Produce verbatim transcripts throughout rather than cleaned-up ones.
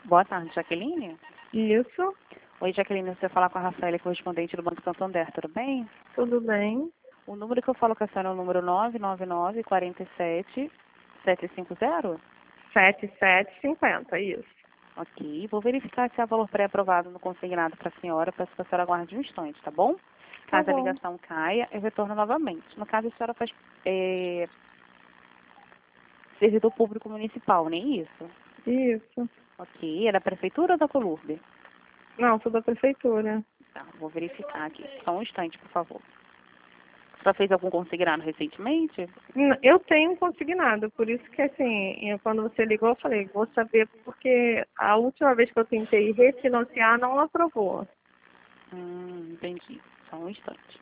Boa tarde, Jaqueline. Isso, Oi, Jaqueline, você fala com a Rafaela, correspondente do Banco Santander, tudo bem? tudo bem. O número que eu falo com a senhora é o número nove nove nove, quatro sete, sete cinco zero? Sete, sete, cinquenta, isso. Ok, vou verificar se há valor pré-aprovado no consignado para a senhora, peço que a senhora aguarde um instante, tá bom? Tá Caso a bom. ligação caia, eu retorno novamente. No caso, a senhora faz é, servidor público municipal, nem isso? Isso. Ok, é da prefeitura ou da Colurbe? Não, sou da prefeitura. Tá, vou verificar aqui. Só um instante, por favor. Já fez algum consignado recentemente? N- Eu tenho consignado, por isso que assim, eu- quando você ligou, eu falei, vou saber, porque a última vez que eu tentei refinanciar não aprovou. Hum, entendi. Só um instante.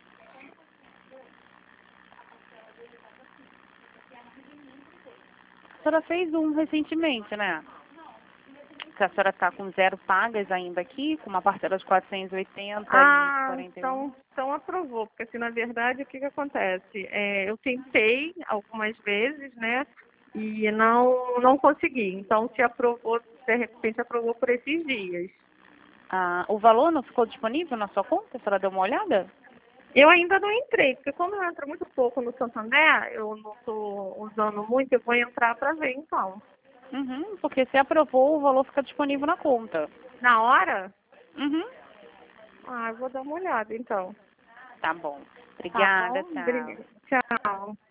A senhora fez um recentemente, né? Que a senhora está com zero pagas ainda aqui, com uma parcela de quatrocentos e oitenta e Ah, quarenta e um. então, então aprovou, porque assim, na verdade, o que que acontece? É, eu tentei algumas vezes, né, e não, não consegui. Então, se aprovou, de repente aprovou por esses dias. Ah, o valor não ficou disponível na sua conta? A senhora deu uma olhada? Eu ainda não entrei, porque como eu entro muito pouco no Santander, eu não estou usando muito, eu vou entrar para ver então. Uhum, porque se aprovou, o valor fica disponível na conta. Na hora? Uhum. Ah, eu vou dar uma olhada então. Tá bom. Tá Obrigada, bom? tchau. Obrigada. Tchau.